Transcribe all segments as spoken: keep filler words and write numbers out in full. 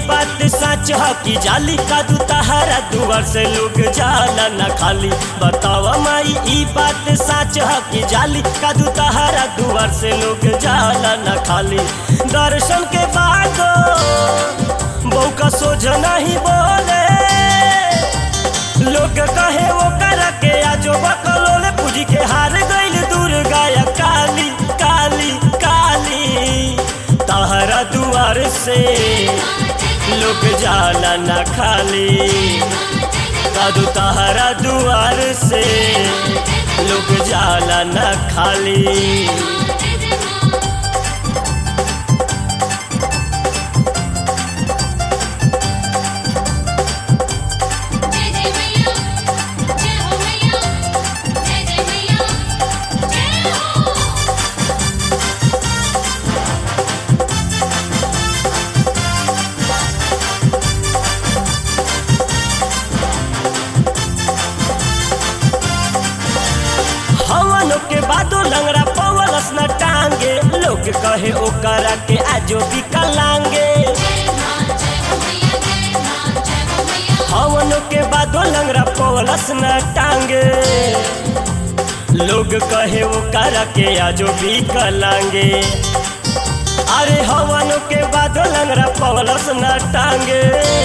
बात सच है कि जाली का दू तहारा दुआर से लोग जाला न खाली। बतावा माई ई बात सच है कि जाली का दू तहारा दुआर से लोग जाला न खाली। दर्शन के बाद बहू का सोझ नहीं बोले, लोग कहे वो कर के आजो बकलोले पूजी के हार गइल दुर्गा या काली काली काली। तहरा दुआर से लोग जाला न खाली, कादू तहरा दुआर से लोग जाला न खाली। हवनों के बादो लंगड़ा पवलस न टांगे, लोग कहे ओकरा के आजो बिकलांगे। हवनों के बादो लंगड़ा पवलस न टांगे, लोग कहे ओकरा के आजो बिकलांगे। अरे हवनों के बादो लंगड़ा पवलस न टांगे,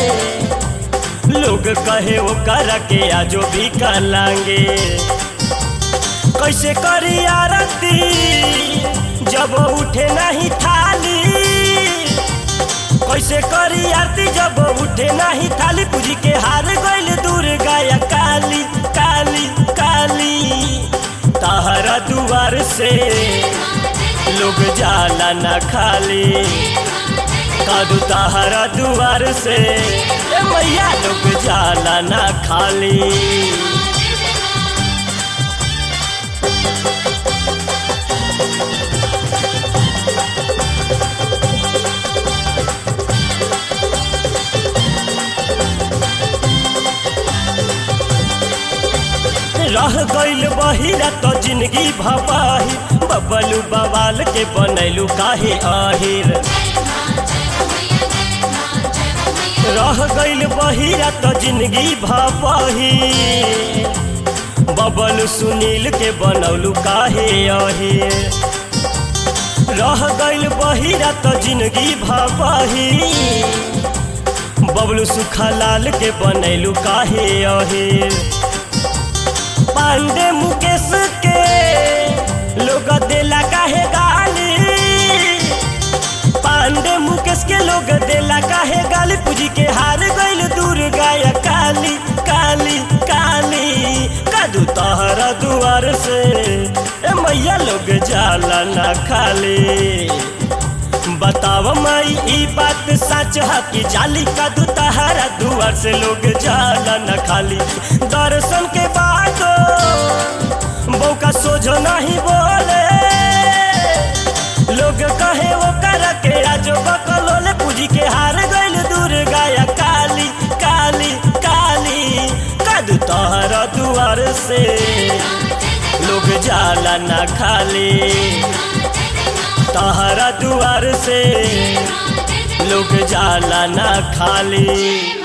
लोग कहे ओकरा के आजो बिकलांगे। कैसे करी आरती जब उठे नहीं थाली, कैसे करी आरती जब उठे नहीं थाली। पूजी के हार गइल दुर्गा या काली काली काली। तहरा दुआर से लोग जाला न खाली, कादू तहरा दुआर से मैया लोग जाला न खाली। रह गइल बहिरा तो जिंदगी भपाही, बबलू बवाल के बनैलू काहे आहिर। रह गइल बहिरा तो जिंदगी भपाही, बबलू सुनील के बनौलू काहे आहिर। रह गइल बहिरा तो जिंदगी भपाही, बबलू सुखालाल के बनैलू काहे आहिर। पांडे मुकेश के लोग देला काहे गाली, पांडे मुकेश के लोग देला काहे गाली। पूजी के हार गइल दुर्गा या काली काली काली। कादू तहरा दुआर से ए मैया लोग जाला न खाली। बताव माई ई बात सच है कि जाली का दू तहारा दुआर से लोग जाला न खाली। दर्शन के बाद बहू का सोझ नहीं बोले, लोग कहे वो कर के आजो बकलोले पूजी के हार गइल दुर्गा या काली काली काली। कादू तहरा दुआर से लोग जाला न खाली, तहरा दुआर से लोग जाला न खाली।